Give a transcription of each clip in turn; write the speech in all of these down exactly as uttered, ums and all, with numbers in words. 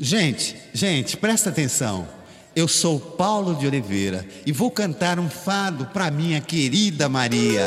Gente, gente, presta atenção. Eu sou Paulo de Oliveira e vou cantar um fado para minha querida Maria.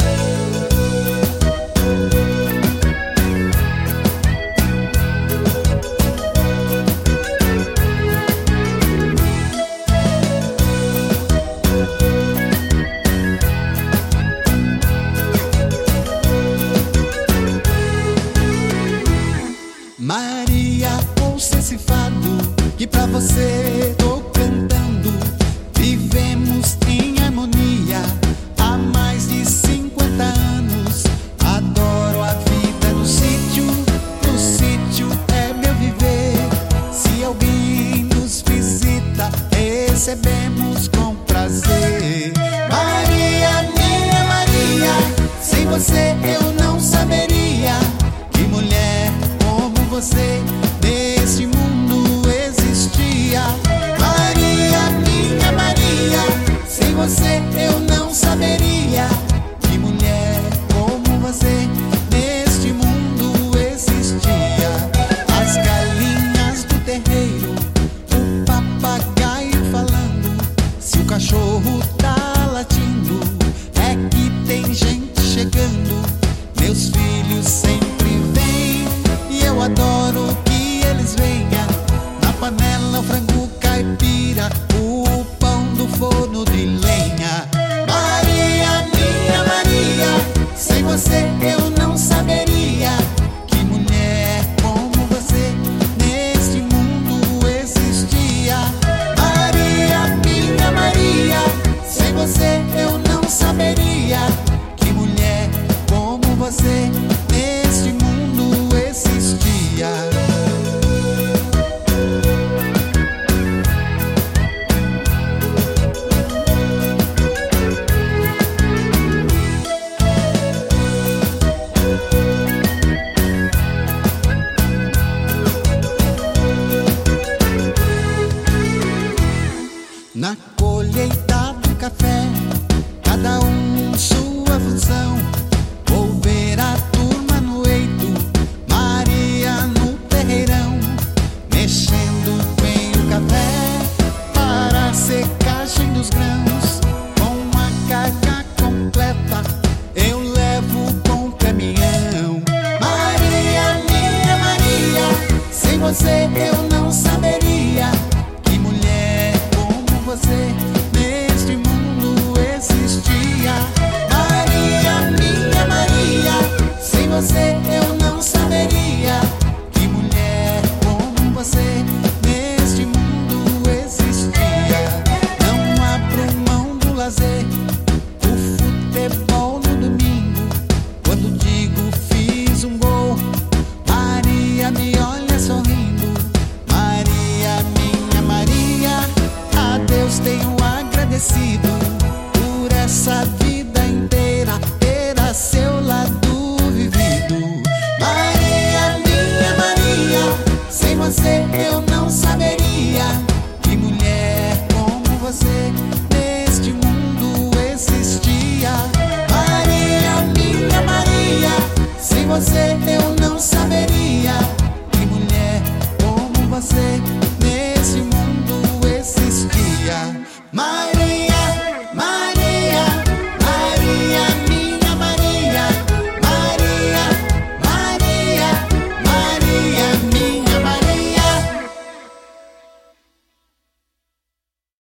Maria, ouça esse fado que pra você tô cantando. Vivemos em harmonia há mais de cinquenta anos. Adoro a vida no sítio, no sítio é meu viver. Se alguém nos visita, recebemos com prazer. Maria, minha Maria, sem você eu não saberia que mulher como você nesse mundo existia. Maria, minha Maria, sem você eu não saberia que mulher como você neste mundo existia. As galinhas do terreiro, o papagaio falando, se o cachorro tá latindo, é que tem gente chegando. Meus filhos sempre vêm e eu adoro que eles venham. Na panela o frango caipira, o pão do forno de lenha. Maria, minha Maria, sem você eu não saberia que mulher como você neste mundo existia. Maria, minha Maria, sem você eu não saberia que mulher como você neste mundo existia. Na colheita do café, cada um sua função. Vou ver a turma no eito, Maria no terreirão, mexendo bem o café para a secagem dos grãos. Com a carga completa eu levo com o caminhão. Maria, minha Maria, sem você eu não saberia que mulher como você neste mundo existia. Maria, minha Maria, sem você eu não saberia que mulher como você neste mundo existia. Não abro mão do lazer, o futebol no domingo. Quando digo fiz um gol, Maria me olha sorrindo. Maria, minha Maria, a Deus tenho agradecido por essa vida inteira ter a seu lado vivido. Maria, minha Maria, sem você eu não saberia que mulher como você neste mundo existia. Maria, minha Maria, sem você eu